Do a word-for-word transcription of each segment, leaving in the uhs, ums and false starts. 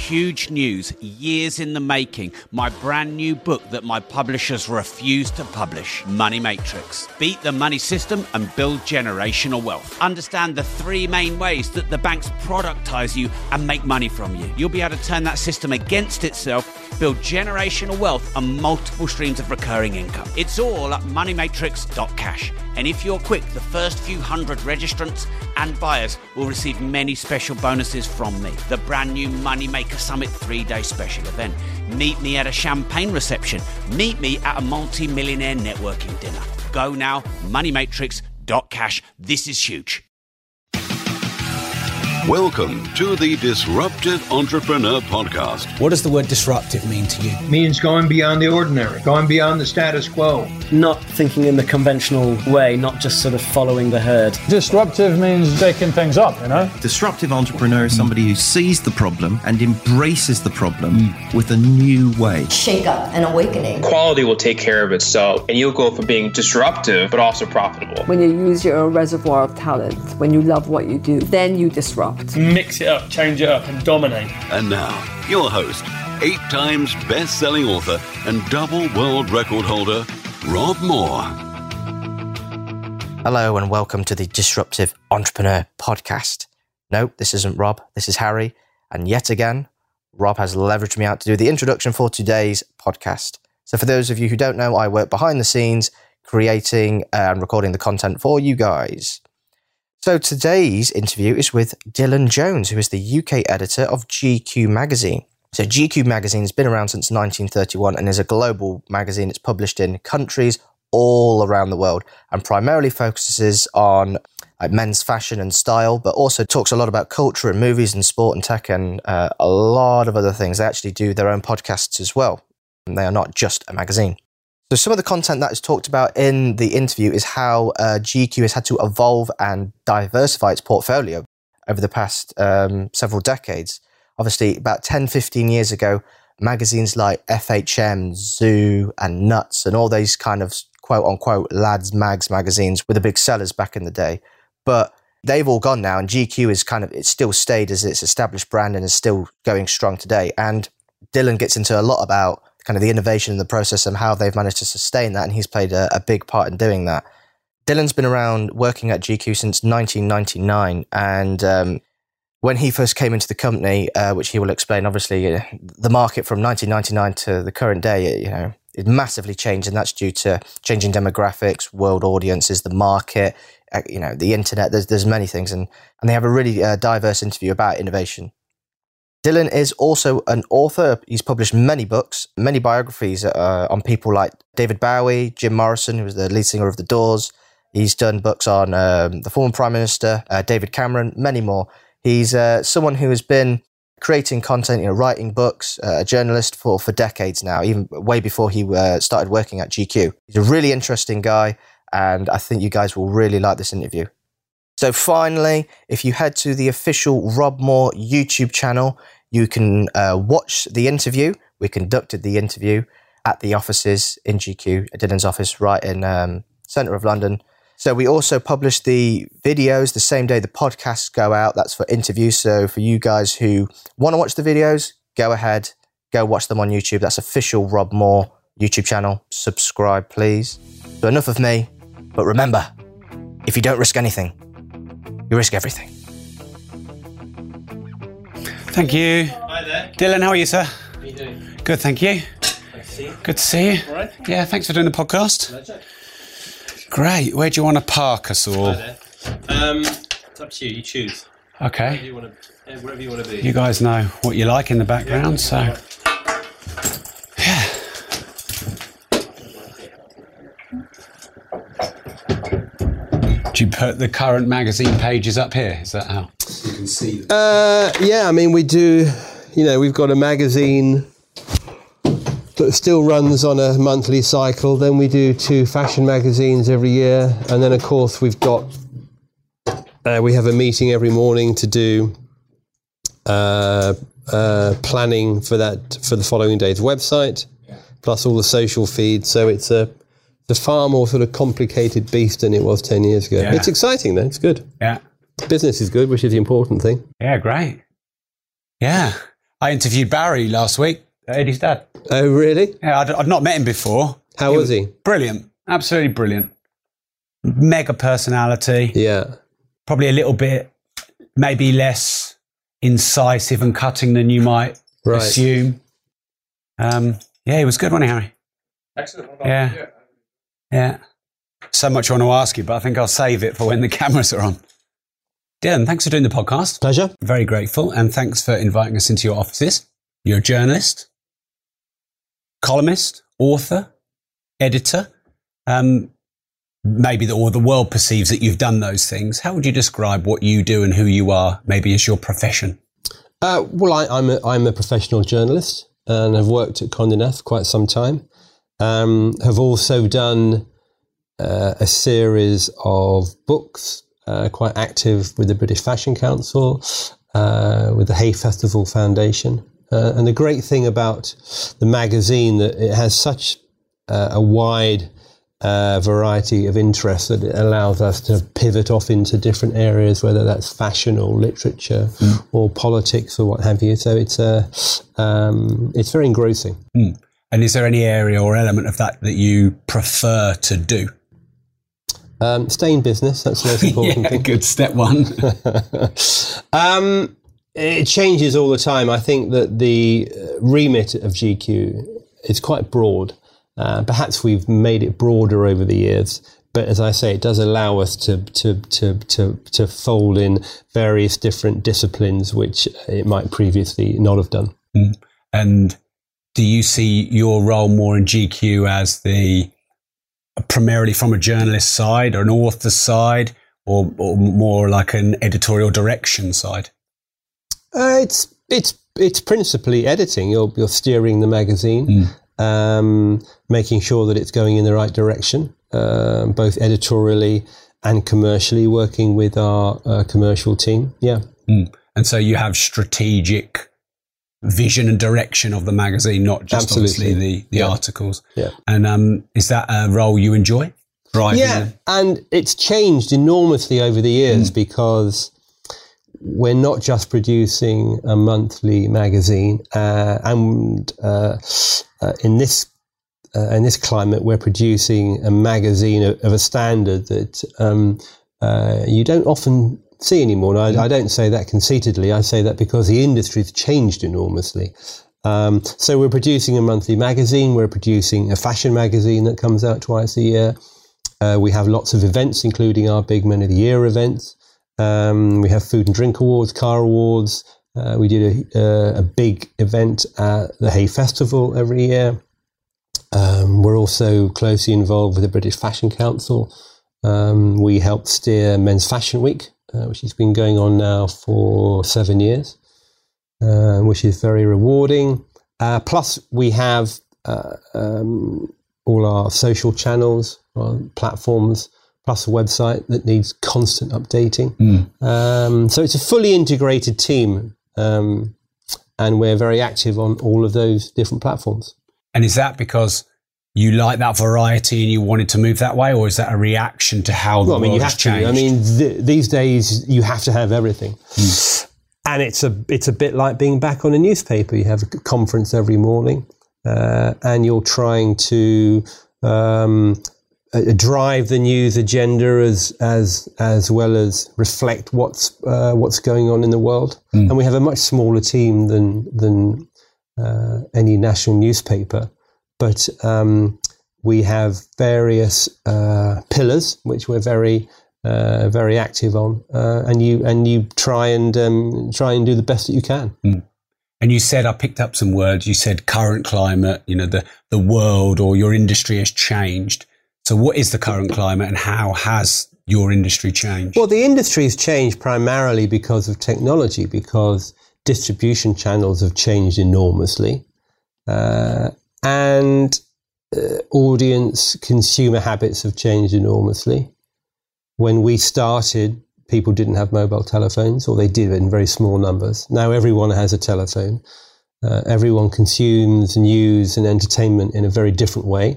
huge news, years in the making, my brand new book that my publishers refuse to publish, Money Matrix. Beat the money system and build generational wealth. Understand the three main ways that the banks productize you and make money from you. You'll be able to turn that system against itself, build generational wealth and multiple streams of recurring income. It's all at money matrix dot cash. And if you're quick, the first few hundred registrants and buyers will receive many special bonuses from me. The brand new Moneymaker Summit three-day special event. Meet me at a champagne reception. Meet me at a multi-millionaire networking dinner. Go now, money matrix dot cash. This is huge. Welcome to the Disruptive Entrepreneur Podcast. What does the word disruptive mean to you? It means going beyond the ordinary, going beyond the status quo. Not thinking in the conventional way, not just sort of following the herd. Disruptive means shaking things up, you know? Disruptive entrepreneur is somebody who sees the problem and embraces the problem mm. with a new way. Shake up and awakening. Quality will take care of itself, and you'll go from being disruptive, but also profitable. When you use your reservoir of talent, when you love what you do, then you disrupt. Mix it up, change it up, and dominate. And now, your host, eight times best-selling author and double world record holder, Rob Moore. Hello and welcome to the Disruptive Entrepreneur Podcast. No, this isn't Rob, this is Harry. And yet again, Rob has leveraged me out to do the introduction for today's podcast. So for those of you who don't know, I work behind the scenes, creating and recording the content for you guys. So today's interview is with Dylan Jones, who is the U K editor of G Q magazine. So G Q magazine has been around since nineteen thirty-one and is a global magazine. It's published in countries all around the world and primarily focuses on like, men's fashion and style, but also talks a lot about culture and movies and sport and tech and uh, a lot of other things. They actually do their own podcasts as well. And they are not just a magazine. So some of the content that is talked about in the interview is how uh, G Q has had to evolve and diversify its portfolio over the past um, several decades. Obviously, about ten, fifteen years ago, magazines like F H M, Zoo and Nuts and all these kind of quote-unquote lads mags magazines were the big sellers back in the day. But they've all gone now and G Q is kind of, it's still stayed as its established brand and is still going strong today. And Dylan gets into a lot about kind of the innovation in the process and how they've managed to sustain that. And he's played a, a big part in doing that. Dylan's been around working at G Q since nineteen ninety-nine. And um, when he first came into the company, uh, which he will explain, obviously, uh, the market from nineteen ninety-nine to the current day, you know, it massively changed. And that's due to changing demographics, world audiences, the market, uh, you know, the internet. There's, there's many things. And, and they have a really uh, diverse interview about innovation. Dylan is also an author. He's published many books, many biographies uh, on people like David Bowie, Jim Morrison, who was the lead singer of The Doors. He's done books on um, the former Prime Minister, uh, David Cameron, many more. He's uh, someone who has been creating content, you know, writing books, uh, a journalist for, for decades now, even way before he uh, started working at G Q. He's a really interesting guy, and I think you guys will really like this interview. So finally, if you head to the official Rob Moore YouTube channel, you can uh, watch the interview. We conducted the interview at the offices in G Q, at Dylan's office right in um, centre of London. So we also published the videos the same day the podcasts go out. That's for interviews. So for you guys who want to watch the videos, go ahead, go watch them on YouTube. That's official Rob Moore YouTube channel. Subscribe, please. So enough of me. But remember, if you don't risk anything, you risk everything. Thank you. Hi there. Dylan, how are you, sir? How are you doing? Good, thank you. Nice to see you. Good to see you. All right. Yeah, thanks for doing the podcast. Pleasure. Great. Where do you want to park us all? Hi there. Um, it's up to you. You choose. Okay. Wherever you want to, wherever you want to be. You guys know what you like in the background, so... Yeah. Do you put the current magazine pages up here? Is that how you can see them? Uh, yeah, I mean, we do, you know, we've got a magazine that still runs on a monthly cycle. Then we do two fashion magazines every year. And then, of course, we've got, uh, we have a meeting every morning to do uh, uh, planning for that, for the following day's website, yeah. Plus all the social feeds. So it's a, it's a far more sort of complicated beast than it was ten years ago. Yeah. It's exciting though, it's good. Yeah. Business is good, which is the important thing. Yeah, great. Yeah. I interviewed Barry last week, Eddie's dad. Oh, really? Yeah, I'd, I'd not met him before. How he was he? Brilliant. Absolutely brilliant. Mega personality. Yeah. Probably a little bit, maybe less incisive and cutting than you might right. assume. Um, yeah, he was good, wasn't he, Harry? Excellent. Yeah. Yeah. So much I want to ask you, but I think I'll save it for when the cameras are on. Dylan, thanks for doing the podcast. Pleasure. Very grateful. And thanks for inviting us into your offices. You're a journalist, columnist, author, editor. Um, maybe the, or the world perceives that you've done those things. How would you describe what you do and who you are, maybe as your profession? Uh, well, I, I'm, a, I'm a professional journalist and have worked at Condé Nast for quite some time. Um, have also done uh, a series of books, uh, quite active with the British Fashion Council, uh, with the Hay Festival Foundation. Uh, and the great thing about the magazine that it has such uh, a wide uh, variety of interests that it allows us to pivot off into different areas, whether that's fashion or literature mm. or politics or what have you. So it's uh, um, it's very engrossing. Mm. And is there any area or element of that that you prefer to do? Um, stay in business. That's the most important yeah, thing. Good, step one. um, it changes all the time. I think that the remit of G Q is quite broad. Uh, perhaps we've made it broader over the years, but as I say, it does allow us to to to to, to fold in various different disciplines, which it might previously not have done. Mm. And do you see your role more in G Q as the primarily from a journalist side or an author side, or, or more like an editorial direction side? Uh, it's it's it's principally editing. You're you're steering the magazine, mm. um, making sure that it's going in the right direction, uh, both editorially and commercially. Working with our uh, commercial team, yeah. Mm. And so you have strategic vision and direction of the magazine, not just Absolutely. obviously the, the yeah. articles. Yeah. And um, is that a role you enjoy? Driving yeah, the- and it's changed enormously over the years mm. because we're not just producing a monthly magazine, uh, and uh, uh, in this uh, in this climate, we're producing a magazine of, of a standard that um, uh, you don't often see anymore. And I, I don't say that conceitedly. I say that because the industry's changed enormously. Um, so we're producing a monthly magazine. We're producing a fashion magazine that comes out twice a year. Uh, we have lots of events, including our big Men of the Year events. Um, we have food and drink awards, car awards. Uh, we did a, uh, a big event at the Hay Festival every year. Um, we're also closely involved with the British Fashion Council. Um, we help steer Men's Fashion Week, Uh, which has been going on now for seven years, uh, which is very rewarding. Uh, plus, we have uh, um, all our social channels, our platforms, plus a website that needs constant updating. Mm. Um, so it's a fully integrated team, um, and we're very active on all of those different platforms. And is that because you like that variety and you wanted to move that way, or is that a reaction to how the well, I mean, world you has have changed? To. I mean, th- these days you have to have everything, mm. and it's a it's a bit like being back on a newspaper. You have a conference every morning, uh, and you're trying to um, uh, drive the news agenda as as as well as reflect what's uh, what's going on in the world. Mm. And we have a much smaller team than than uh, any national newspaper. But um, we have various uh, pillars which we're very, uh, very active on, uh, and you and you try and um, try and do the best that you can. Mm. And you said, I picked up some words. You said current climate. You know, the the world or your industry has changed. So, what is the current climate, and how has your industry changed? Well, the industry has changed primarily because of technology, because distribution channels have changed enormously. Uh, And uh, audience consumer habits have changed enormously. When we started, people didn't have mobile telephones, or they did in very small numbers. Now everyone has a telephone. Uh, everyone consumes news and entertainment in a very different way.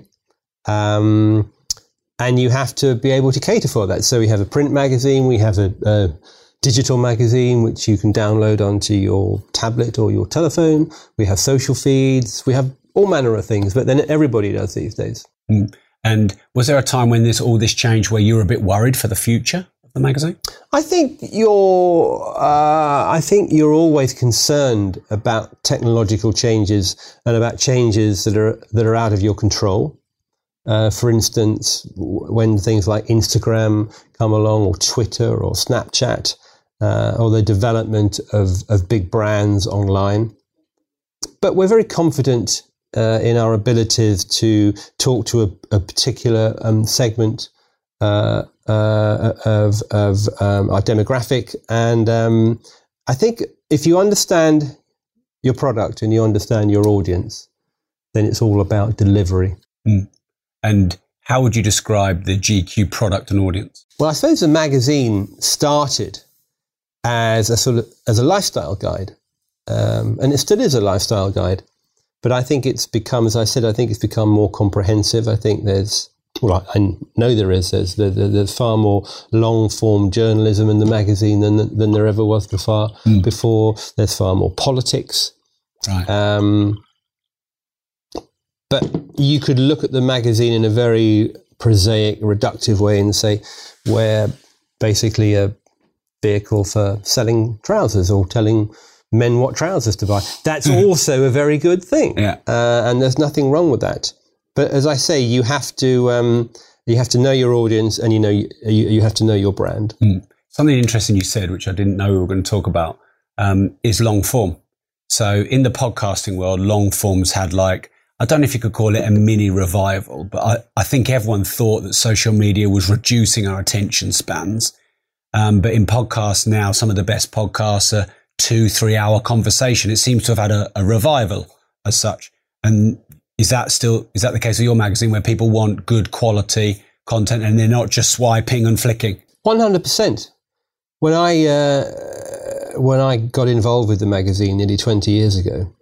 Um, and you have to be able to cater for that. So we have a print magazine, we have a, a digital magazine, which you can download onto your tablet or your telephone. We have social feeds. We have all manner of things, but then everybody does these days. Mm. And was there a time when this all this changed where you were a bit worried for the future of the magazine? I think you're. Uh, I think you're always concerned about technological changes and about changes that are that are out of your control. Uh, for instance, when things like Instagram come along, or Twitter, or Snapchat, uh, or the development of, of big brands online. But we're very confident uh, in our abilities to talk to a, a particular um, segment uh, uh, of, of um, our demographic. And um, I think if you understand your product and you understand your audience, then it's all about delivery. Mm. And how would you describe the G Q product and audience? Well, I suppose the magazine started as a sort of as a lifestyle guide, um, and it still is a lifestyle guide. But I think it's become, as I said, I think it's become more comprehensive. I think there's, well, I, I know there is. There's, there, there's far more long form journalism in the magazine than than there ever was before. Mm. Before there's far more politics. Right. Um, But you could look at the magazine in a very prosaic, reductive way and say, we're basically a vehicle for selling trousers or telling men what trousers to buy. That's also a very good thing. Yeah. Uh, and there's nothing wrong with that. But as I say, you have to um, you have to know your audience, and you know you, you have to know your brand. Mm. Something interesting you said, which I didn't know we were going to talk about, um, is long form. So in the podcasting world, long form's had like, I don't know if you could call it a mini revival, but I, I think everyone thought that social media was reducing our attention spans. Um, but in podcasts now, some of the best podcasts are two, three hour conversation. It seems to have had a, a revival as such. And is that still, is that the case of your magazine, where people want good quality content and they're not just swiping and flicking? one hundred percent. When I, uh, when I got involved with the magazine nearly twenty years ago,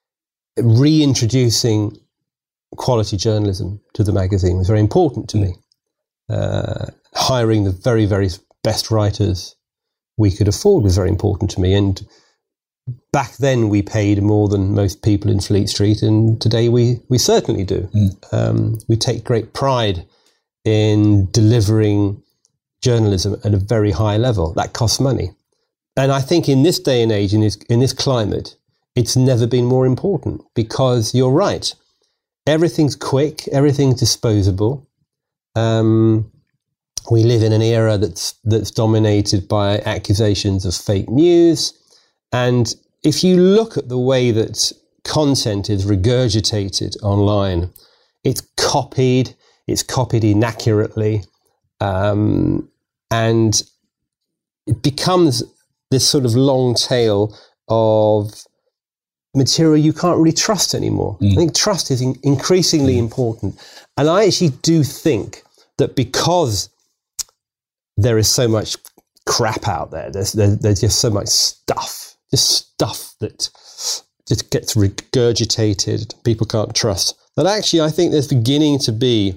reintroducing quality journalism to the magazine was very important to me. Uh, hiring the very, very best writers we could afford was very important to me. And back then we paid more than most people in Fleet Street, and today we, we certainly do. Mm. Um, we take great pride in delivering journalism at a very high level. That costs money. And I think in this day and age, in this, in this climate, it's never been more important, because you're right. Everything's quick, everything's disposable. Um, we live in an era that's that's dominated by accusations of fake news. And if you look at the way that content is regurgitated online, it's copied, it's copied inaccurately, um, and it becomes this sort of long tail of material you can't really trust anymore. Mm. I think trust is in- increasingly mm. important. And I actually do think that because there is so much crap out there, there's, there, there's just so much stuff, just stuff that just gets regurgitated, people can't trust, that actually I think there's beginning to be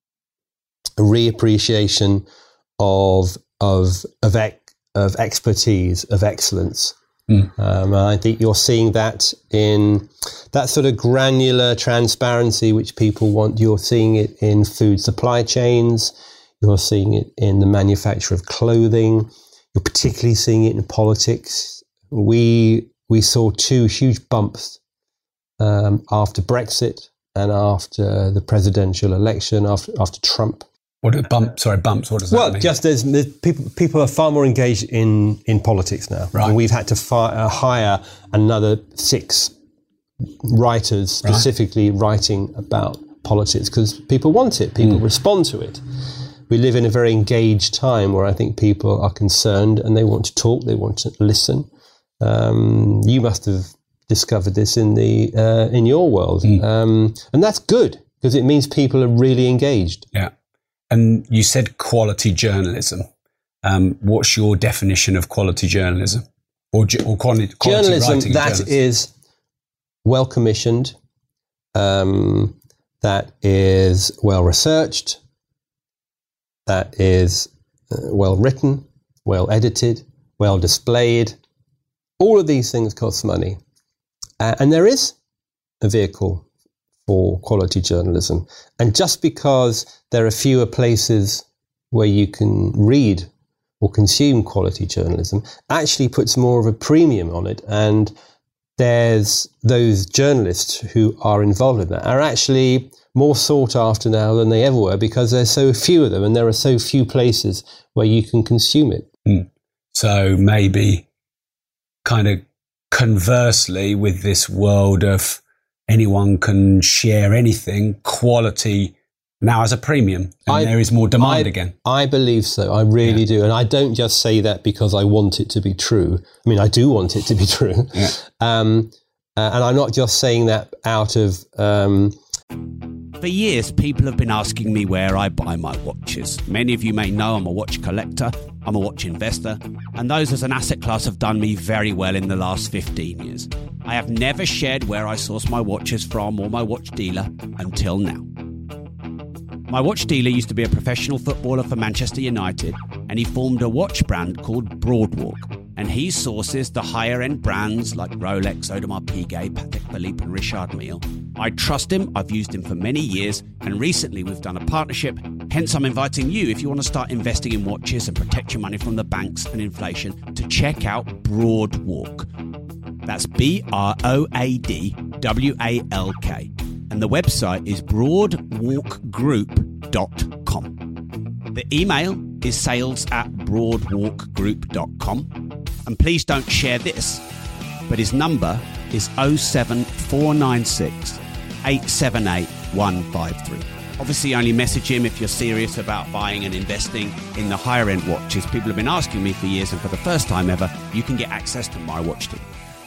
a reappreciation of, of, of, ec- of expertise, of excellence. Mm. Um, I think you're seeing that in that sort of granular transparency which people want. You're seeing it in food supply chains. You're seeing it in the manufacture of clothing. You're particularly seeing it in politics. We we saw two huge bumps um, after Brexit and after the presidential election, after after Trump. What do bump? Sorry, bumps. What does that well, mean? Well, just there's, there's people. People are far more engaged in, in politics now. Right. And we've had to fi- uh, hire another six writers specifically right. writing about politics, because people want it. People mm. respond to it. We live in a very engaged time where I think people are concerned and they want to talk. They want to listen. Um, you must have discovered this in the uh, in your world, mm. um, and that's good, because it means people are really engaged. Yeah. And you said quality journalism. Um, what's your definition of quality journalism? Or, or quality, quality journalism writing that journalism? is well commissioned, um, that is well researched, that is uh, well written, well edited, well displayed. All of these things cost money. Uh, and there is a vehicle for quality journalism. And just because there are fewer places where you can read or consume quality journalism actually puts more of a premium on it. And there's those journalists who are involved in that are actually more sought after now than they ever were because there's so few of them and there are so few places where you can consume it. Mm. So maybe kind of conversely with this world of anyone can share anything, quality now has a premium and I, there is more demand I, again. I believe so. I really yeah. do. And I don't just say that because I want it to be true. I mean, I do want it to be true. Yeah. Um, uh, and I'm not just saying that out of... Um, For years, people have been asking me where I buy my watches. Many of you may know I'm a watch collector, I'm a watch investor, and those as an asset class have done me very well in the last fifteen years. I have never shared where I source my watches from or my watch dealer until now. My watch dealer used to be a professional footballer for Manchester United, and he formed a watch brand called Broadwalk. And he sources the higher-end brands like Rolex, Audemars Piguet, Patek Philippe and Richard Mille. I trust him, I've used him for many years, and recently we've done a partnership. Hence, I'm inviting you, if you want to start investing in watches and protect your money from the banks and inflation, to check out Broadwalk. That's B R O A D W A L K. And the website is broadwalk group dot com. The email is sales at broadwalk group dot com. And please don't share this, but his number is oh seven four nine six, eight seven eight, one five three. Obviously, only message him if you're serious about buying and investing in the higher end watches. People have been asking me for years, and for the first time ever, you can get access to my watch deal.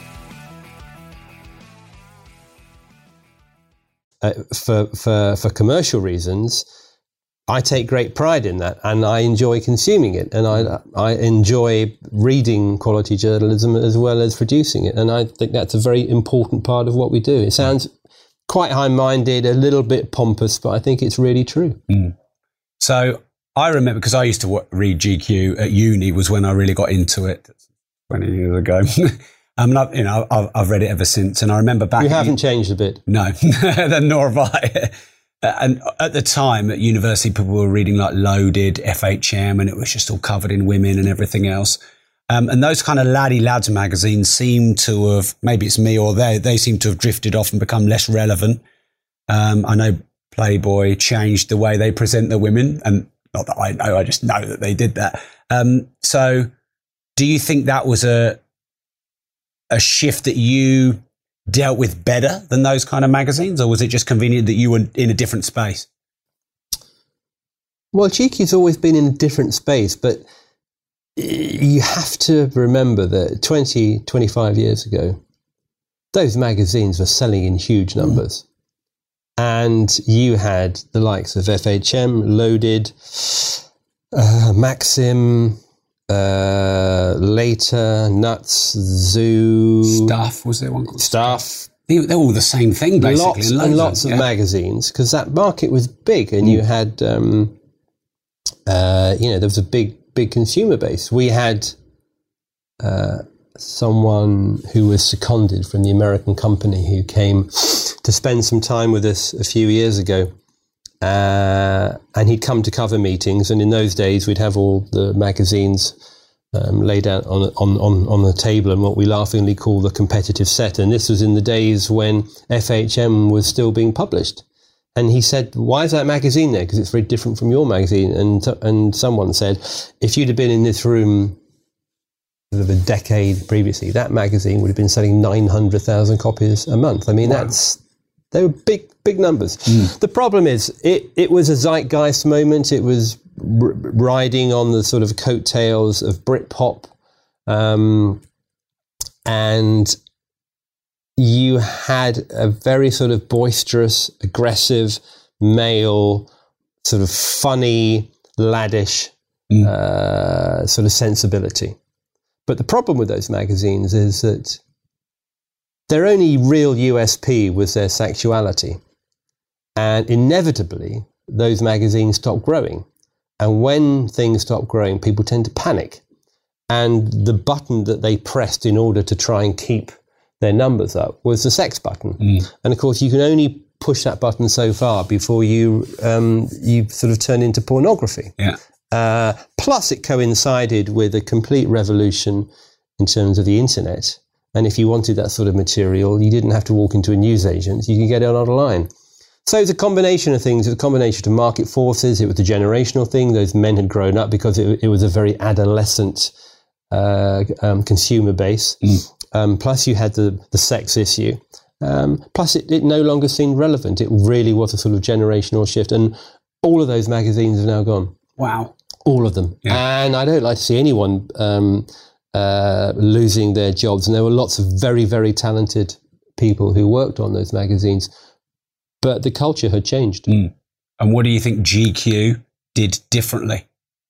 Uh, for, for, for commercial reasons, I take great pride in that and I enjoy consuming it and I, I enjoy reading quality journalism as well as producing it. And I think that's a very important part of what we do. It sounds quite high-minded, a little bit pompous, but I think it's really true. Mm. So I remember, because I used to w- read G Q at uni was when I really got into it twenty years ago. I mean, I've, you know, I've, I've read it ever since. And I remember back... You haven't changed a bit. No, nor have I. And at the time at university, people were reading like Loaded, F H M, and it was just all covered in women and everything else. Um, and those kind of laddie lads magazines seem to have, maybe it's me or they, they seem to have drifted off and become less relevant. Um, I know Playboy changed the way they present the women, and not that I know, I just know that they did that. Um, so do you think that was a a shift that you dealt with better than those kind of magazines, or was it just convenient that you were in a different space? Well, G Q's always been in a different space, but you have to remember that twenty, twenty-five years ago, those magazines were selling in huge numbers. Mm. And you had the likes of F H M, Loaded, uh, Maxim, uh, later, Nuts, Zoo. Stuff, was there one called Stuff. They, they're all the same thing, basically. Lots and, and lots of, of yeah. magazines, because that market was big, and mm. you had, um, uh, you know, there was a big, big consumer base. We had uh, someone who was seconded from the American company who came to spend some time with us a few years ago. Uh, and he'd come to cover meetings, and in those days we'd have all the magazines um, laid out on, on, on, on the table and what we laughingly call the competitive set. And this was in the days when F H M was still being published. And he said, why is that magazine there? Because it's very different from your magazine. And and someone said, if you'd have been in this room sort of a decade previously, that magazine would have been selling nine hundred thousand copies a month. I mean, wow. that's, they were big, big numbers. Mm. The problem is, it, it was a zeitgeist moment. It was r- riding on the sort of coattails of Britpop. Um, and you had a very sort of boisterous, aggressive, male, sort of funny, laddish mm. uh, sort of sensibility. But the problem with those magazines is that their only real U S P was their sexuality. And inevitably, those magazines stopped growing. And when things stop growing, people tend to panic. and the button that they pressed in order to try and keep their numbers up was the sex button. Mm. And of course, you can only push that button so far before you um, you sort of turn into pornography. Yeah. Uh, plus, it coincided with a complete revolution in terms of the internet. And if you wanted that sort of material, you didn't have to walk into a newsagent. You could get it online. So it's a combination of things. It was a combination of market forces. It was a generational thing. Those men had grown up because it, it was a very adolescent uh, um, consumer base. Mm. Um, plus, you had the, the sex issue. Um, plus, it, it no longer seemed relevant. It really was a sort of generational shift. And all of those magazines have now gone. Wow. All of them. Yeah. And I don't like to see anyone um, uh, losing their jobs. And there were lots of very, very talented people who worked on those magazines. But the culture had changed. Mm. And what do you think G Q did differently?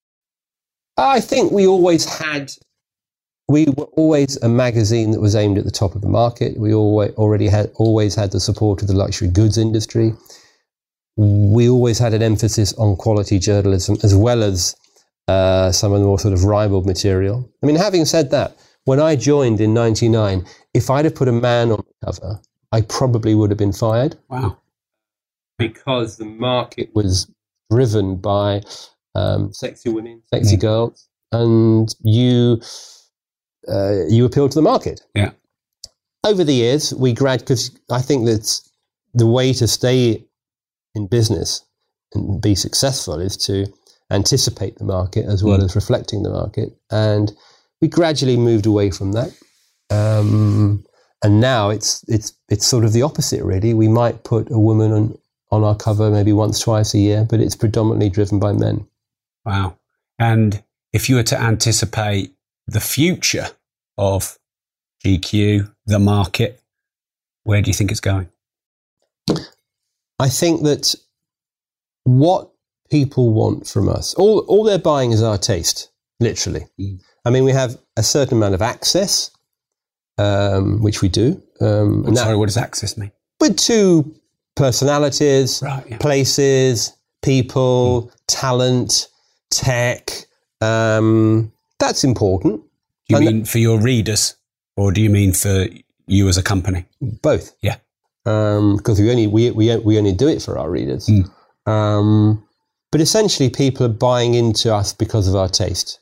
I think we always had, we were always a magazine that was aimed at the top of the market. We always, already had, always had the support of the luxury goods industry. We always had an emphasis on quality journalism as well as uh, some of the more sort of ribald material. I mean, having said that, when I joined in ninety-nine, if I'd have put a man on the cover, I probably would have been fired. Wow. Because the market was driven by um, sexy women, sexy mm. girls, and you uh, you appeal to the market. Yeah. Over the years, we grad because I think that the way to stay in business and be successful is to anticipate the market as well mm. as reflecting the market, and we gradually moved away from that. Um, and now it's it's it's sort of the opposite, really. We might put a woman on. on our cover maybe once, twice a year, but it's predominantly driven by men. Wow. And if you were to anticipate the future of G Q, the market, where do you think it's going? I think that what people want from us, all, all they're buying is our taste, literally. Mm. I mean, we have a certain amount of access, um, which we do. Um, I'm sorry, what does access mean? With two personalities, right, yeah. places, people, mm. talent, tech. Um, that's important. Do you and mean th- for your readers, or do you mean for you as a company? Both. Yeah. Because um, we only we, we we only do it for our readers. Mm. Um, but essentially, people are buying into us because of our taste.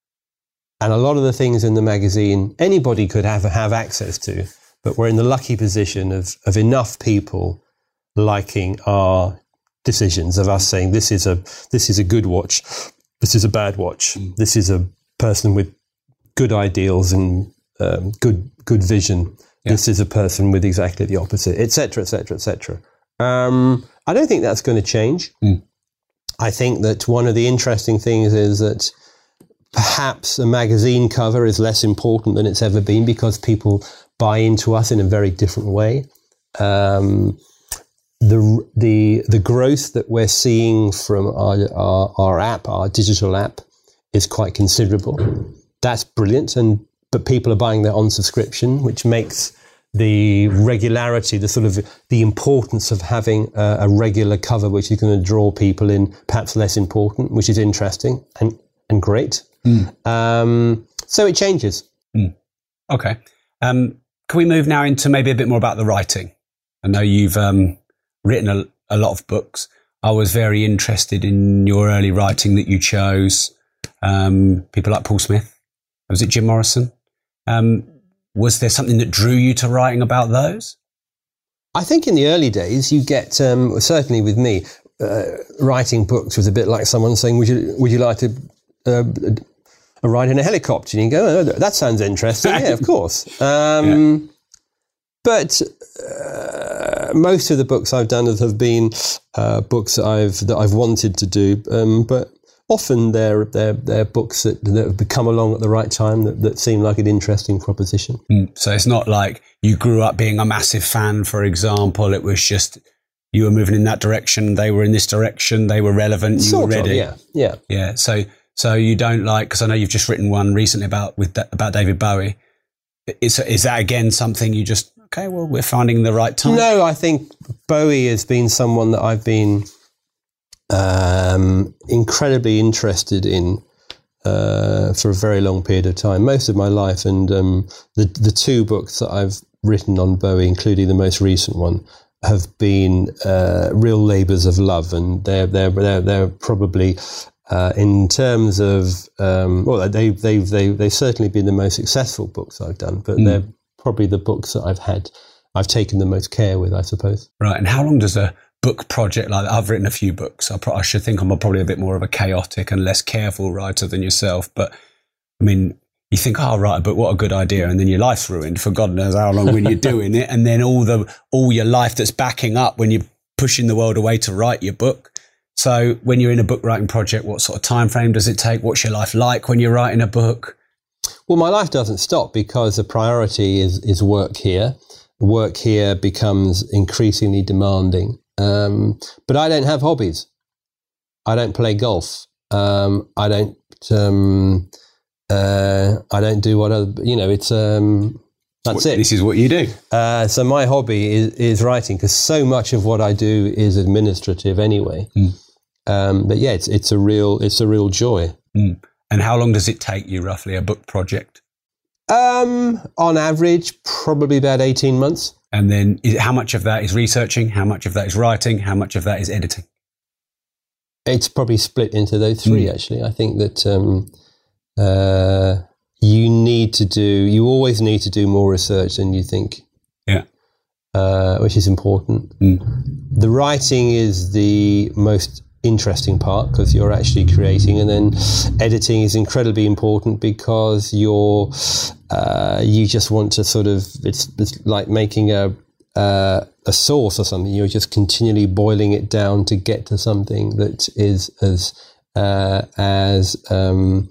And a lot of the things in the magazine, anybody could have have access to, but we're in the lucky position of of enough people liking our decisions, of us saying this is a this is a good watch, this is a bad watch, mm. this is a person with good ideals and um, good good vision. Yeah. This is a person with exactly the opposite, et cetera, et cetera, et cetera. Um, I don't think that's going to change. Mm. I think that one of the interesting things is that perhaps a magazine cover is less important than it's ever been because people buy into us in a very different way. Um, the the the growth that we're seeing from our, our our app, our digital app, is quite considerable. That's brilliant, and but people are buying that on subscription, which makes the regularity, the sort of the importance of having a, a regular cover, which is going to draw people in, perhaps less important, which is interesting and and great. Mm. Um, so it changes. Mm. Okay. Um, can we move now into maybe a bit more about the writing? I know you've um, written a, a lot of books. I was very interested in your early writing that you chose. Um, people like Paul Smith. Was it Jim Morrison? Um, was there something that drew you to writing about those? I think in the early days, you get, um, certainly with me, uh, writing books was a bit like someone saying, would you would you like to uh, a ride in a helicopter? And you go, oh, that sounds interesting. Yeah, of course. Um, yeah. But uh, most of the books I've done have been uh, books that I've that I've wanted to do. Um, but often they're they're they're books that, that have come along at the right time that, that seem like an interesting proposition. Mm. So it's not like you grew up being a massive fan, for example. It was just you were moving in that direction. They were in this direction. They were relevant. You sort were ready. Of, yeah, yeah, yeah. So so you don't like, because I know you've just written one recently about with about David Bowie. Is is that again something you just? Okay, well, we're finding the right time. No, I think Bowie has been someone that I've been um, incredibly interested in uh, for a very long period of time, most of my life. And um, the the two books that I've written on Bowie, including the most recent one, have been uh, real labours of love, and they're they're they're, they're probably uh, in terms of um, well, they they they they've certainly been the most successful books I've done, but mm. they're probably the books that I've had I've taken the most care with, I suppose. Right, and how long does a book project like that? I've written a few books. I, pro- I should think I'm probably a bit more of a chaotic and less careful writer than yourself, but I mean, you think, oh, I'll write a book, what a good idea, and then your life's ruined for God knows how long when you're doing it, and then all the all your life that's backing up when you're pushing the world away to write your book. So when you're in a book writing project, what sort of time frame does it take? What's your life like when you're writing a book? Well, my life doesn't stop because the priority is, is work here. Work here becomes increasingly demanding. Um, but I don't have hobbies. I don't play golf. Um, I don't... Um, Uh, I don't do what other, you know, it's, um, that's what, it. This is what you do. Uh, so my hobby is, is writing, because so much of what I do is administrative anyway. Mm. Um, but yeah, it's, it's a real, it's a real joy. Mm. And how long does it take you roughly, a book project? Um, on average, probably about eighteen months. And then is, how much of that is researching? How much of that is writing? How much of that is editing? It's probably split into those three, mm. actually. I think that, um, Uh, you need to do, you always need to do more research than you think. Yeah. Uh, which is important. Mm. The writing is the most interesting part because you're actually creating, and then editing is incredibly important because you're, uh, you just want to sort of, it's, it's like making a, uh, a sauce or something. You're just continually boiling it down to get to something that is as, uh, as, um,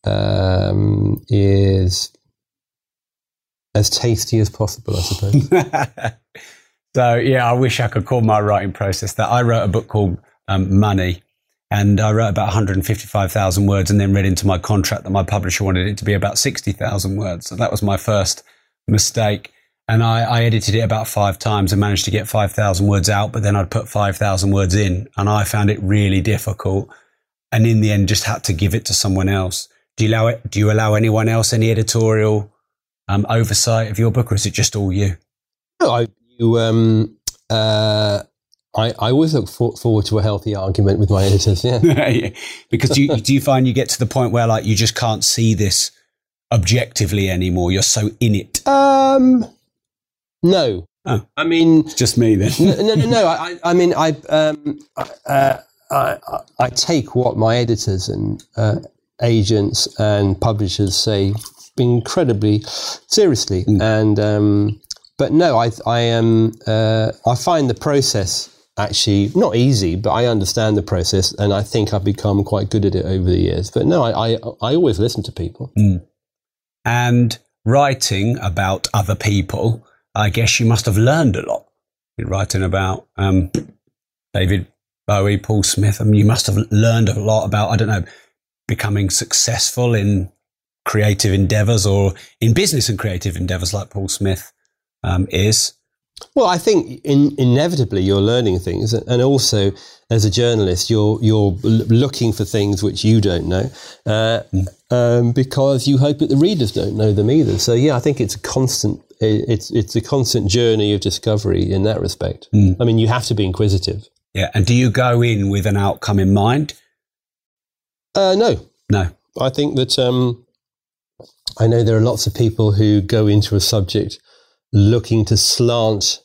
Um, is as tasty as possible, I suppose. So, yeah, I wish I could call my writing process that. I wrote a book called um, Money, and I wrote about one hundred fifty-five thousand words and then read into my contract that my publisher wanted it to be about sixty thousand words. So that was my first mistake. And I, I edited it about five times and managed to get five thousand words out, but then I'd put five thousand words in, and I found it really difficult. And in the end, just had to give it to someone else. Do you allow it? Do you allow anyone else any editorial um, oversight of your book, or is it just all you? No, I you um uh I I always look for, forward to a healthy argument with my editors. Yeah, yeah. Because do you, do you find you get to the point where like you just can't see this objectively anymore? You're so in it. Um, no. Oh, I mean, it's just me then. no, no, no. no I I mean I um uh I I take what my editors and uh, agents and publishers say incredibly seriously, mm. and um, but no, I I am uh, I find the process actually not easy, but I understand the process, and I think I've become quite good at it over the years. But no, I I, I always listen to people. Mm. And writing about other people, I guess you must have learned a lot. You're writing about um, David Bowie, Paul Smith. I mean, you must have learned a lot about, I don't know, becoming successful in creative endeavors or in business and creative endeavors like Paul Smith um, is. Well, I think in, inevitably you're learning things, and also as a journalist, you're you're looking for things which you don't know, uh, mm. um, because you hope that the readers don't know them either. So yeah, I think it's a constant it's it's a constant journey of discovery in that respect. Mm. I mean, you have to be inquisitive. Yeah, and do you go in with an outcome in mind? Uh, no, no. I think that um, I know there are lots of people who go into a subject looking to slant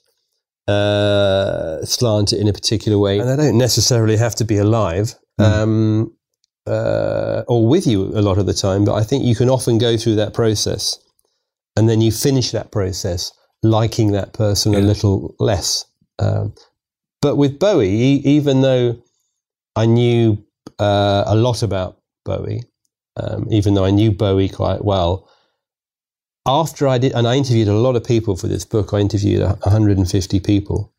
uh, slant it in a particular way, and they don't necessarily have to be alive mm. um, uh, or with you a lot of the time. But I think you can often go through that process, and then you finish that process liking that person yeah. a little less. Um, but with Bowie, even though I knew uh, a lot about Bowie, um, even though I knew Bowie quite well, after I did, and I interviewed a lot of people for this book, I interviewed one hundred fifty people.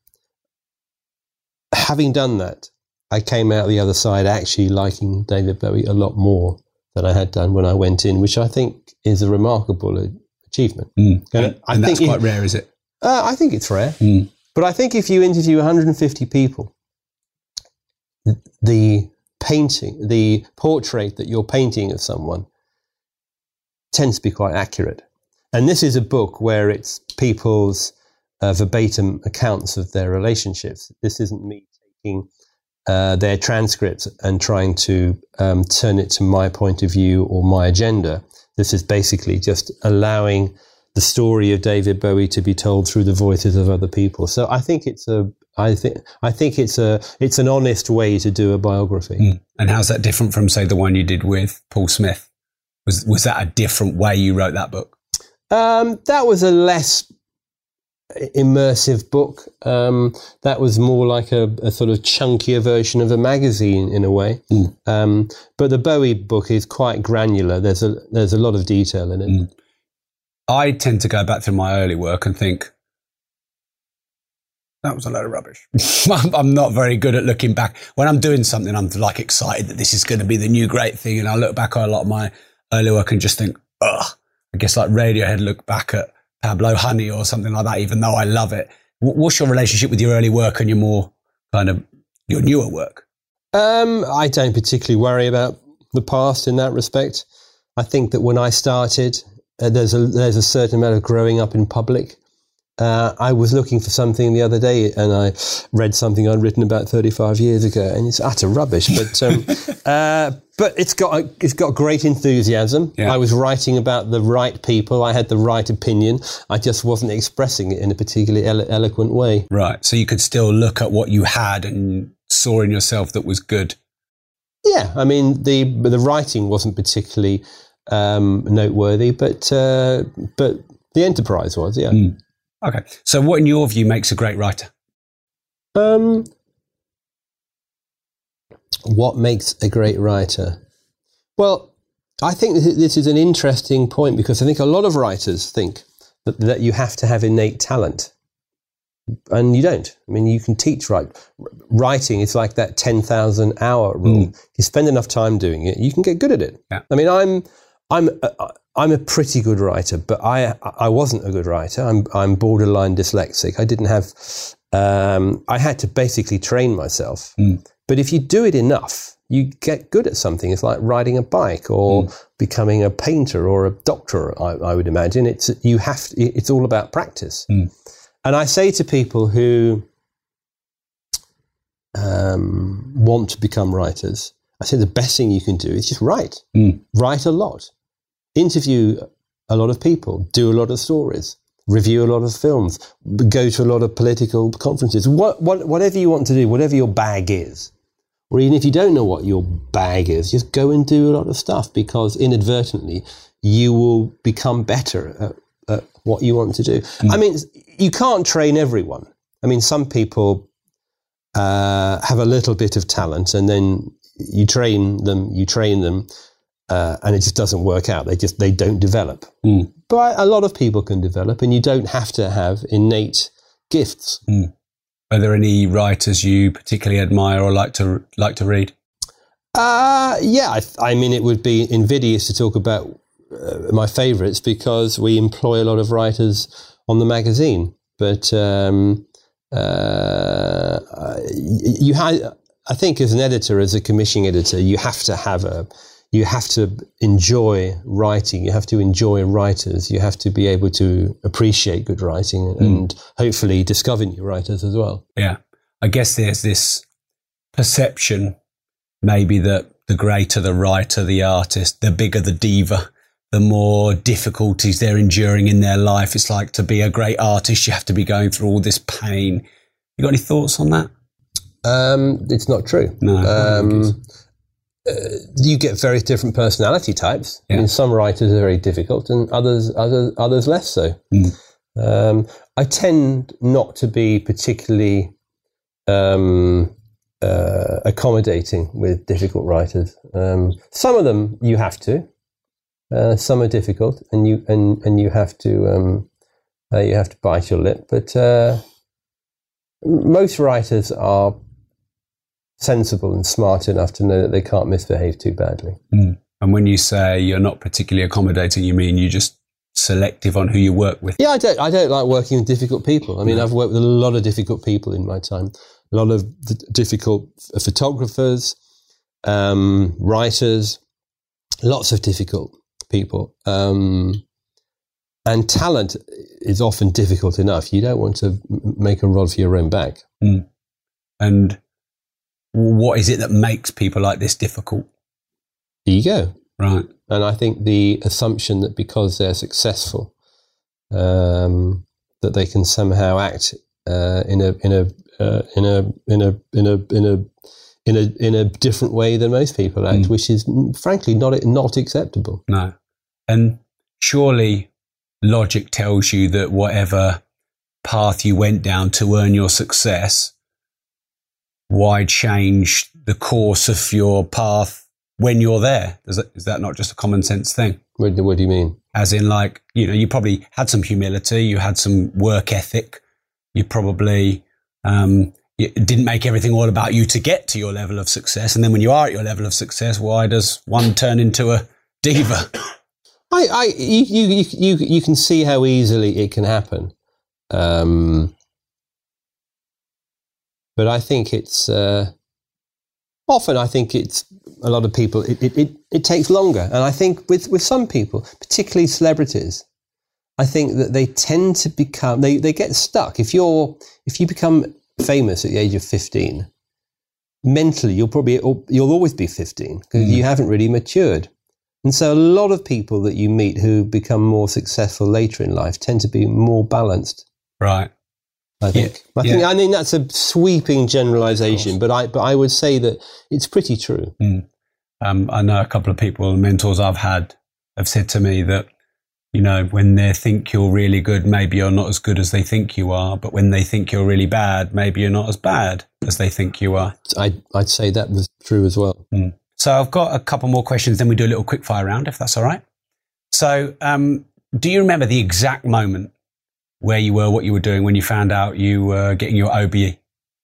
Having done that, I came out the other side actually liking David Bowie a lot more than I had done when I went in, which I think is a remarkable achievement. Mm. And, and, I and think that's quite it, rare, is it? Uh, I think it's rare. Mm. But I think if you interview one hundred fifty people, the painting, the portrait that you're painting of someone tends to be quite accurate. And this is a book where it's people's uh, verbatim accounts of their relationships. This isn't me taking uh, their transcripts and trying to um, turn it to my point of view or my agenda. This is basically just allowing the story of David Bowie to be told through the voices of other people. So I think it's a, I think, I think it's a, it's an honest way to do a biography. Mm. And how's that different from, say, the one you did with Paul Smith? Was was that a different way you wrote that book? Um, that was a less immersive book. Um, that was more like a, a sort of chunkier version of a magazine in a way. Mm. Um, but the Bowie book is quite granular. There's a there's a lot of detail in it. Mm. I tend to go back through my early work and think, that was a load of rubbish. I'm not very good at looking back. When I'm doing something, I'm like excited that this is going to be the new great thing. And I look back on a lot of my early work and just think, ugh. I guess like Radiohead look back at Pablo Honey or something like that, even though I love it. What's your relationship with your early work and your more kind of, your newer work? Um, I don't particularly worry about the past in that respect. I think that when I started, uh, there's a there's a certain amount of growing up in public. Uh, I was looking for something the other day and I read something I'd written about thirty-five years ago, and it's utter rubbish. But um, uh, but it's got it's got great enthusiasm. Yeah. I was writing about the right people. I had the right opinion. I just wasn't expressing it in a particularly elo- eloquent way. Right. So you could still look at what you had and saw in yourself that was good. Yeah. I mean, the the writing wasn't particularly um, noteworthy, but uh, but the enterprise was. Yeah. Mm. Okay. So what, in your view, makes a great writer? Um, what makes a great writer? Well, I think this is an interesting point because I think a lot of writers think that, that you have to have innate talent. And you don't. I mean, you can teach right. Writing is like that ten thousand hour rule. Mm. You spend enough time doing it, you can get good at it. Yeah. I mean, I'm, I'm, uh, I'm a pretty good writer, but I I wasn't a good writer. I'm I'm borderline dyslexic. I didn't have. Um, I had to basically train myself. Mm. But if you do it enough, you get good at something. It's like riding a bike or mm. becoming a painter or a doctor. I, I would imagine it's you have. To, it's all about practice. Mm. And I say to people who um, want to become writers, I say the best thing you can do is just write. Mm. Write a lot. Interview a lot of people, do a lot of stories, review a lot of films, go to a lot of political conferences, what, what, whatever you want to do, whatever your bag is. Or even if you don't know what your bag is, just go and do a lot of stuff because inadvertently you will become better at, at what you want to do. Mm. I mean, you can't train everyone. I mean, some people uh, have a little bit of talent and then you train them, you train them, Uh, and it just doesn't work out. They just, they don't develop. Mm. But a lot of people can develop and you don't have to have innate gifts. Mm. Are there any writers you particularly admire or like to like to read? Uh, yeah, I, I mean, it would be invidious to talk about uh, my favourites because we employ a lot of writers on the magazine. But um, uh, you ha- I think as an editor, as a commissioning editor, you have to have a You have to enjoy writing. You have to enjoy writers. You have to be able to appreciate good writing and mm. hopefully discover new writers as well. Yeah. I guess there's this perception maybe that the greater the writer, the artist, the bigger the diva, the more difficulties they're enduring in their life. It's like to be a great artist, you have to be going through all this pain. You got any thoughts on that? Um, it's not true. No. Um, Uh, you get very different personality types. Yeah. I mean, some writers are very difficult, and others, others, others less so. Mm. Um, I tend not to be particularly um, uh, accommodating with difficult writers. Um, some of them you have to. Uh, some are difficult, and you and, and you have to um, uh, you have to bite your lip. But uh, most writers are sensible and smart enough to know that they can't misbehave too badly. Mm. And when you say you're not particularly accommodating, you mean you're just selective on who you work with? Yeah, I don't. I don't like working with difficult people. I mean, no. I've worked with a lot of difficult people in my time. A lot of difficult photographers, um, writers, lots of difficult people. Um, and talent is often difficult enough. You don't want to make a rod for your own back. Mm. And what is it that makes people like this difficult? Ego. Right. And I think the assumption that because they're successful, um, that they can somehow act uh, in a in a uh, in a in a in a in a in a in a different way than most people act, mm. which is frankly not not acceptable. No, and surely logic tells you that whatever path you went down to earn your success, why change the course of your path when you're there? Is that, is that not just a common sense thing? What, what do you mean? As in, like, you know, you probably had some humility, you had some work ethic, you probably um, it didn't make everything all about you to get to your level of success. And then when you are at your level of success, why does one turn into a diva? I, I, you, you, you, you can see how easily it can happen. Um, but I think it's, uh, often I think it's, a lot of people, it, it, it, it takes longer. And I think with, with some people, particularly celebrities, I think that they tend to become, they, they get stuck. If you're, if you become famous at the age of fifteen, mentally, you'll probably, you'll always be fifteen because mm. you haven't really matured. And so a lot of people that you meet who become more successful later in life tend to be more balanced. Right. I think. Yeah. I think. Yeah. I mean, that's a sweeping generalization, but I, but I would say that it's pretty true. Mm. Um, I know a couple of people, mentors I've had, have said to me that, you know, when they think you're really good, maybe you're not as good as they think you are. But when they think you're really bad, maybe you're not as bad as they think you are. I, I'd say that was true as well. Mm. So I've got a couple more questions, then we do a little quick fire round, if that's all right. So um, do you remember the exact moment where you were, what you were doing when you found out you were getting your O B E?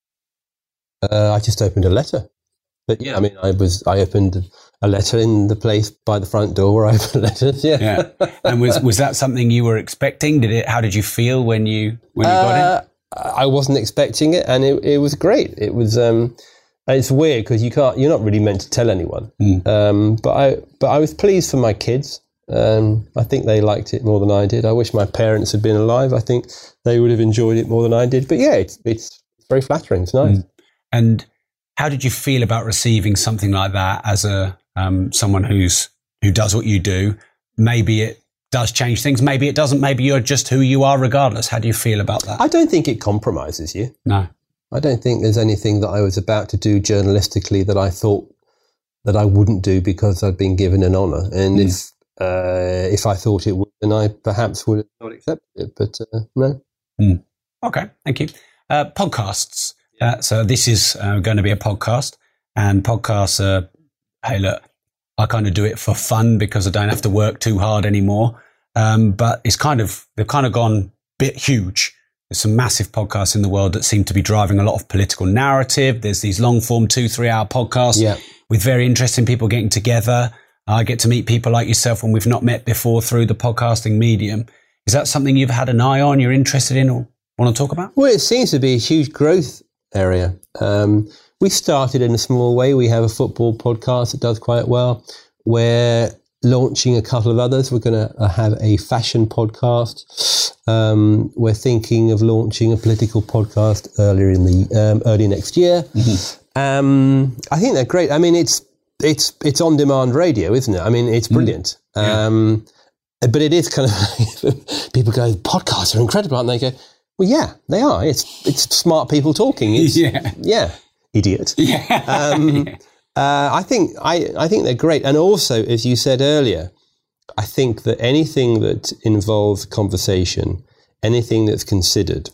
Uh, I just opened a letter. But yeah, I mean, I was, I opened a letter in the place by the front door where I opened letters. Yeah. yeah. And was, was that something you were expecting? Did it, how did you feel when you, when you uh, got it? I wasn't expecting it, and it, it was great. It was, um, it's weird because you can't, you're not really meant to tell anyone. Mm. Um, but I, but I was pleased for my kids. Um, I think they liked it more than I did. I wish my parents had been alive. I think they would have enjoyed it more than I did. But yeah, it's, it's very flattering. It's nice. Mm. And how did you feel about receiving something like that as a um, someone who's who does what you do? Maybe it does change things. Maybe it doesn't. Maybe you're just who you are regardless. How do you feel about that? I don't think it compromises you. No. I don't think there's anything that I was about to do journalistically that I thought that I wouldn't do because I'd been given an honour. And mm. if uh, if I thought it would, then I perhaps would have not accepted it. But uh, no. Mm. Okay, thank you. Uh, podcasts. Uh, so this is uh, going to be a podcast, and podcasts are, hey, look, I kind of do it for fun because I don't have to work too hard anymore. Um, but it's kind of, they've kind of gone a bit huge. There's some massive podcasts in the world that seem to be driving a lot of political narrative. There's these long form two, three hour podcasts yeah. with very interesting people getting together. I get to meet people like yourself when we've not met before through the podcasting medium. Is that something you've had an eye on, you're interested in, or want to talk about? Well, it seems to be a huge growth area. Um, we started in a small way. We have a football podcast that does quite well. We're launching a couple of others. We're going to have a fashion podcast. Um, we're thinking of launching a political podcast earlier in the um, early next year. Mm-hmm. Um, I think they're great. I mean, it's it's it's on demand radio, isn't it? I mean, it's brilliant. Mm. Yeah. Um, but it is kind of people go, podcasts are incredible, aren't they? Go, well, yeah, they are. It's it's smart people talking. It's, yeah, yeah, idiot. Yeah. Um, yeah. Uh, I think I, I think they're great, and also, as you said earlier, I think that anything that involves conversation, anything that's considered,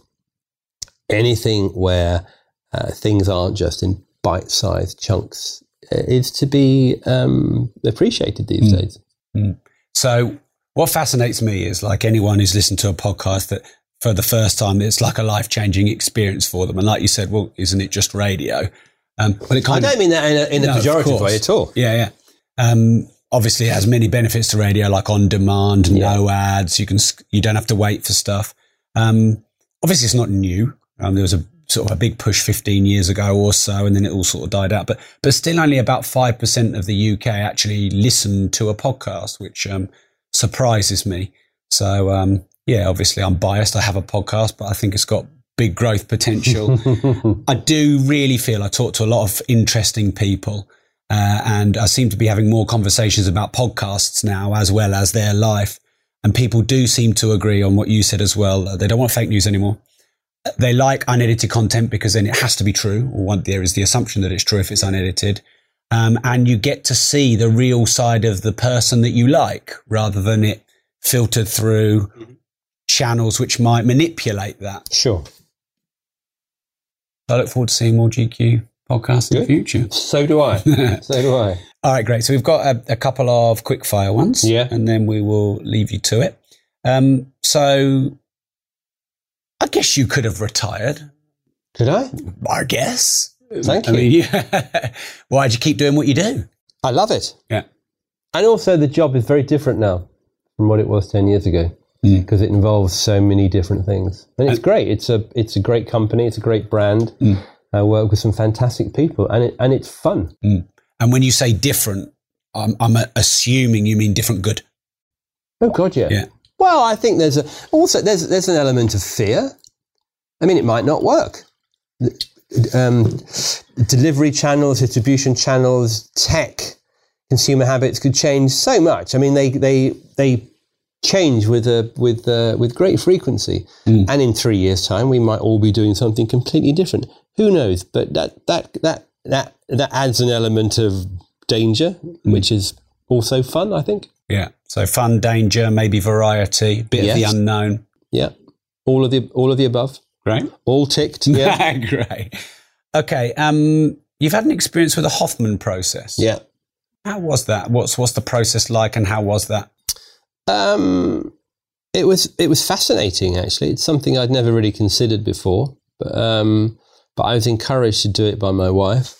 anything where uh, things aren't just in bite-sized chunks, is to be um, appreciated these mm. days. Mm. So, what fascinates me is, like anyone who's listened to a podcast that, for the first time, it's like a life-changing experience for them. And like you said, well, isn't it just radio? Um, but it kind I don't of, mean that in a, in a no, pejorative way at all. Yeah, yeah. Um, obviously, it has many benefits to radio, like on demand, yeah. no ads. You can you don't have to wait for stuff. Um, obviously, it's not new. Um, there was a sort of a big push fifteen years ago or so, and then it all sort of died out. But but still, only about five percent of the U K actually listen to a podcast, which um, surprises me. So um, yeah, obviously I'm biased. I have a podcast, but I think it's got big growth potential. I do really feel I talk to a lot of interesting people, uh, and I seem to be having more conversations about podcasts now as well as their life. And people do seem to agree on what you said as well. They don't want fake news anymore. They like unedited content because then it has to be true. Or one, there is the assumption that it's true if it's unedited. Um, and you get to see the real side of the person that you like rather than it filtered through mm-hmm. channels which might manipulate that. Sure. I look forward to seeing more G Q podcasts in the future. So do I. So do I. All right, great. So we've got a, a couple of quick fire ones. Yeah. And then we will leave you to it. Um, so I guess you could have retired. Could I? I guess. Thank I you. Mean, yeah. Why'd you keep doing what you do? I love it. Yeah. And also the job is very different now from what it was ten years ago. Because mm. it involves so many different things, and it's great. It's a it's a great company. It's a great brand. Mm. I work with some fantastic people, and it and it's fun. Mm. And when you say different, I'm, I'm assuming you mean different good. Oh God, yeah. Yeah. Well, I think there's a also there's there's an element of fear. I mean, it might not work. Um, delivery channels, distribution channels, tech, consumer habits could change so much. I mean, they they they. change with a with uh, with great frequency, mm. and in three years' time, we might all be doing something completely different. Who knows? But that that that that that adds an element of danger, mm. which is also fun, I think. Yeah. So fun, danger, maybe variety, bit yes. of the unknown. Yeah. All of the all of the above. Great. All ticked. Yeah. Great. Okay. Um, you've had an experience with the Hoffman process. Yeah. How was that? What's what's the process like, and how was that? Um, it was it was fascinating. Actually, it's something I'd never really considered before. But um, but I was encouraged to do it by my wife,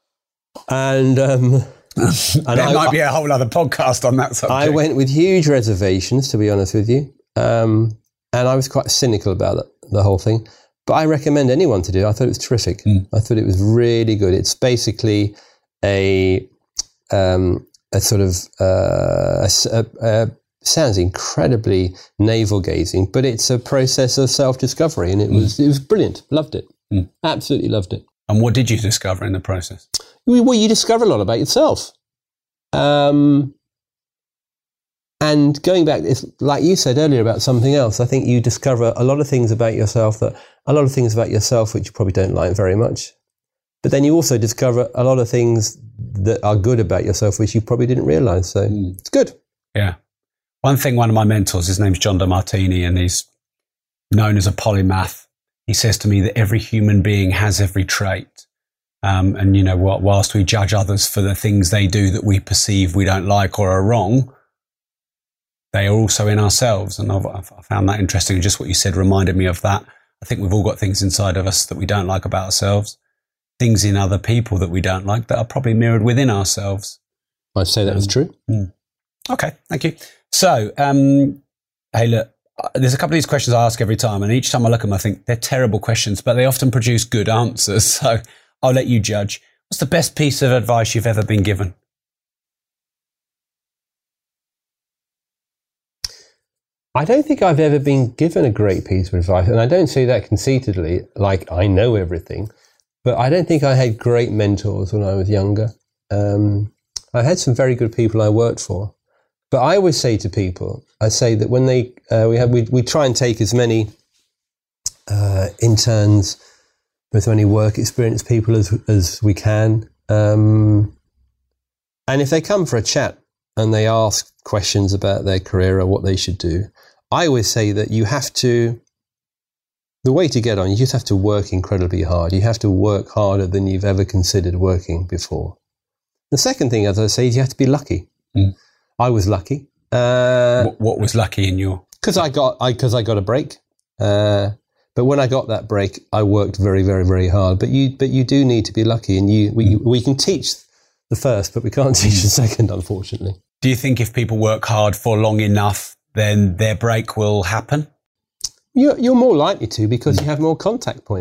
and um, and there I, might be a whole other podcast on that subject. I went with huge reservations, to be honest with you, um, and I was quite cynical about it, the whole thing. But I recommend anyone to do it. I thought it was terrific. Mm. I thought it was really good. It's basically a um, a sort of uh, a, a sounds incredibly navel-gazing, but it's a process of self-discovery, and it mm. was it was brilliant. Loved it. Mm. Absolutely loved it. And what did you discover in the process? Well, you discover a lot about yourself. Um, and going back, it's like you said earlier about something else, I think you discover a lot of things about yourself, that a lot of things about yourself which you probably don't like very much. But then you also discover a lot of things that are good about yourself which you probably didn't realise. So mm. it's good. Yeah. One thing, one of my mentors, his name's John DeMartini, and he's known as a polymath. He says to me that every human being has every trait. Um, and, you know, what, whilst we judge others for the things they do that we perceive we don't like or are wrong, they are also in ourselves. And I've, I've found that interesting. Just what you said reminded me of that. I think we've all got things inside of us that we don't like about ourselves, things in other people that we don't like that are probably mirrored within ourselves. I'd say that was true. Mm. Okay, thank you. So, um, hey, look, there's a couple of these questions I ask every time, and each time I look at them, I think they're terrible questions, but they often produce good answers. So I'll let you judge. What's the best piece of advice you've ever been given? I don't think I've ever been given a great piece of advice, and I don't say that conceitedly, like I know everything, but I don't think I had great mentors when I was younger. Um, I had some very good people I worked for. But I always say to people, I say that when they, uh, we have, we, we try and take as many uh, interns, as many work experienced people as as we can. Um, and if they come for a chat and they ask questions about their career or what they should do, I always say that you have to, the way to get on, you just have to work incredibly hard. You have to work harder than you've ever considered working before. The second thing, as I say, is you have to be lucky. Mm. I was lucky. Uh, what, what was lucky in your? Because I got, I because I got a break. Uh, but when I got that break, I worked very, very, very hard. But you, but you do need to be lucky, and you, we, we can teach the first, but we can't teach the second, unfortunately. Do you think if people work hard for long enough, then their break will happen? You're, you're more likely to, because you have more contact points.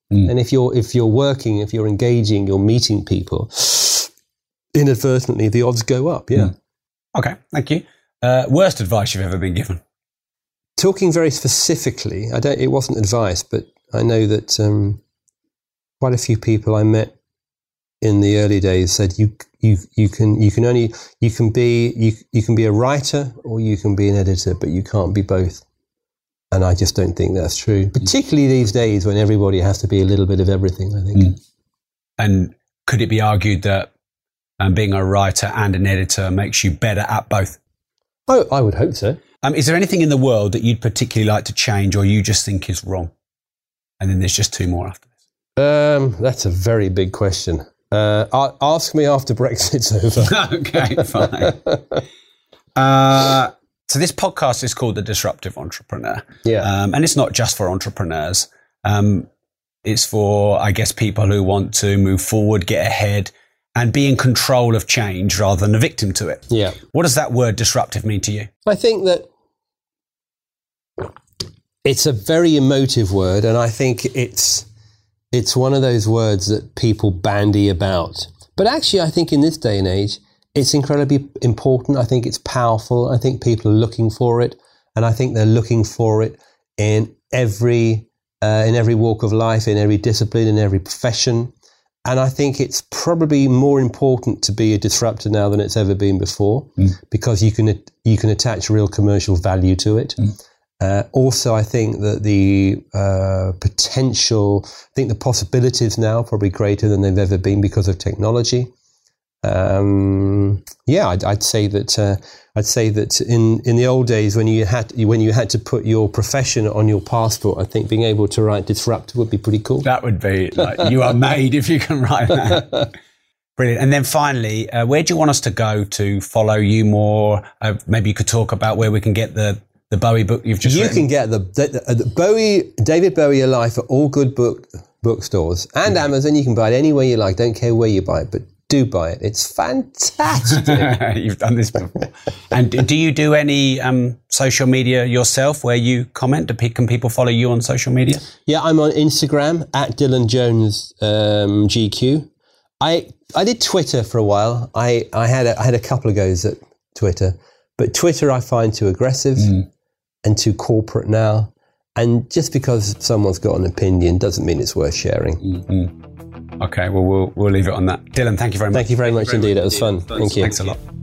Mm. And if you're if you're working, if you're engaging, you're meeting people, inadvertently the odds go up. Yeah. Mm. Okay, thank you. Uh, worst advice you've ever been given? Talking very specifically, I don't. It wasn't advice, but I know that um, quite a few people I met in the early days said you you you can you can only you can be you you can be a writer or you can be an editor, but you can't be both. And I just don't think that's true, particularly these days when everybody has to be a little bit of everything, I think. Mm. And could it be argued that um, being a writer and an editor makes you better at both? Oh, I would hope so. Um, is there anything in the world that you'd particularly like to change or you just think is wrong? And then there's just two more after this. Um, that's a very big question. Uh, ask me after Brexit's over. Okay, fine. uh, so this podcast is called The Disruptive Entrepreneur. Yeah. Um, and it's not just for entrepreneurs. Um, it's for, I guess, people who want to move forward, get ahead, and be in control of change rather than a victim to it. Yeah. What does that word disruptive mean to you? I think that it's a very emotive word, and I think it's it's one of those words that people bandy about. But actually, I think in this day and age, it's incredibly important. I think it's powerful. I think people are looking for it, and I think they're looking for it in every uh, in every walk of life, in every discipline, in every profession. And I think it's probably more important to be a disruptor now than it's ever been before, mm. because you can you can attach real commercial value to it. Mm. Uh, also, I think that the uh, potential, I think the possibilities now are probably greater than they've ever been because of technology. Um, yeah, I'd, I'd say that uh, I'd say that in, in the old days when you had when you had to put your profession on your passport, I think being able to write disruptor would be pretty cool. That would be like you are made if you can write that. Brilliant. And then finally, uh, where do you want us to go to follow you more? Uh, maybe you could talk about where we can get the the Bowie book you've just you written. can get the, the, the Bowie David Bowie Alive at all good book bookstores and yeah. Amazon. You can buy it anywhere you like. Don't care where you buy it, but do buy it. It's fantastic. You've done this before. And do you do any um, social media yourself where you comment? Do pe- can people follow you on social media? Yeah, I'm on Instagram at Dylan Jones um, G Q. I I did Twitter for a while. I, I had a, I had a couple of goes at Twitter, but Twitter I find too aggressive mm. and too corporate now. And just because someone's got an opinion doesn't mean it's worth sharing. Mm-hmm. Okay, well, we'll we'll leave it on that. Dylan, thank you very much. Thank you very much indeed. It was fun. Thanks. Thank you. Thanks a lot.